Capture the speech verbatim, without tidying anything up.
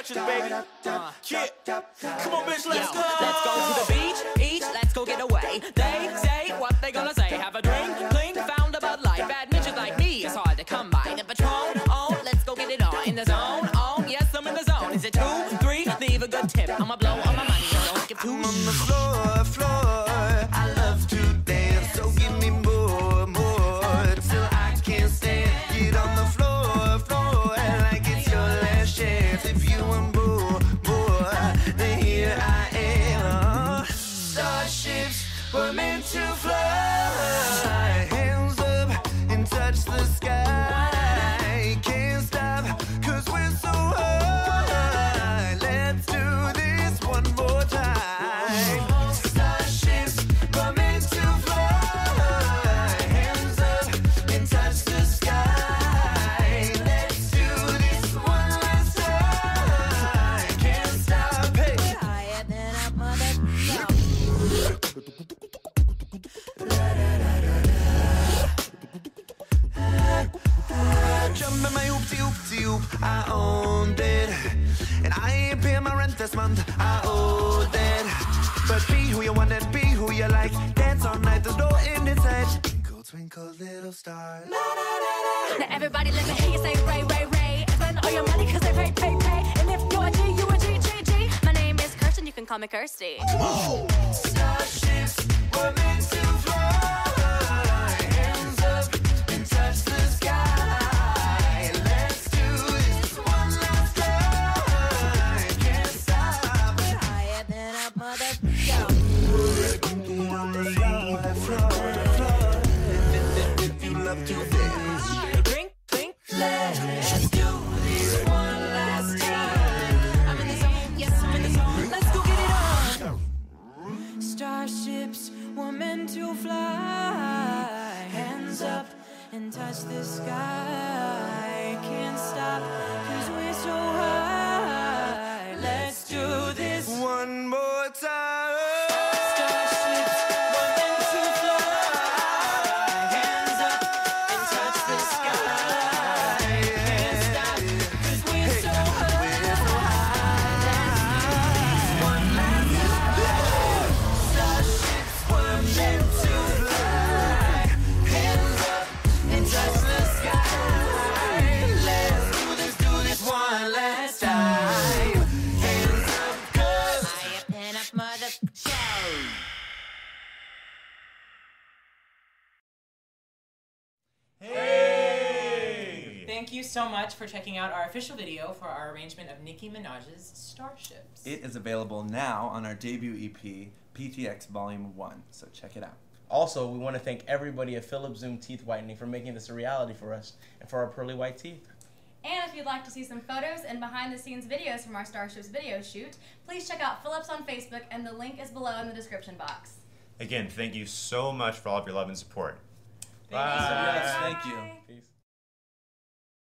Productions, baby. Uh, yeah. Come on, bitch, let's go. Let's go to the beach, eat, let's go get away. They say what they gonna say. Have a drink, clink, found a Bud Light. Bad bitches like me, it's hard to come by. The Patron, oh, let's go get it on. In the zone, oh, yes, I'm in the zone. Is it two, three? Leave a good tip. I'ma blow all my money, so don't give two. I'm on the floor, floor. I love to dance, so give me more, more. Till I can't stand. Get on the floor, floor. Like it's your last chance. If you want more, more, then here I am. Starships were meant to fly. Hands up and touch the sky. Can't stop, cause we're so high. Let's do this one more time. Starships were meant to fly. Hands up and touch the sky. Let's do this one last time. Can't stop, hey. Higher than a mother. Jump in my oopsie oopsie oop, I owned it. And I ain't paying my rent this month, I owed it. But be who you want and be who you like. Dance all night, there's no end in sight. Twinkle, twinkle, little star. Now everybody let me hear you say Ray, Ray, Ray. Spend all your money cause they pay, pay, pay. And if you're a G, you a G, G, G. My name is Kirsten, you can call me Kirsty. Starships were meant to fly. Hands up and touch the sky. Let's do this one last time. Can't stop. Higher than a mother. On the floor, floor, floor. If you love to dance, Drink, drink. let's do this one last time. I'm in the zone, yes, I'm in the zone. Let's go get it on. Starships were meant to fly. Hands up and touch the sky. Can't stop, cause we're so high. Let's do this. One more time. Starships were meant to fly. Hands up and touch the sky. Can't stop, cause we're so high. One last time. Starships were meant to fly. Hands up and touch the sky. Let's do this, do this one last time. Hands up, cause Higher than a mother. Thank you so much for checking out our official video for our arrangement of Nicki Minaj's Starships. It is available now on our debut E P, P T X Volume one, so check it out. Also, we want to thank everybody at Philips Zoom Teeth Whitening for making this a reality for us and for our pearly white teeth. And if you'd like to see some photos and behind-the-scenes videos from our Starships video shoot, please check out Phillips on Facebook, and the link is below in the description box. Again, thank you so much for all of your love and support. Yes, thank you. Bye. Peace.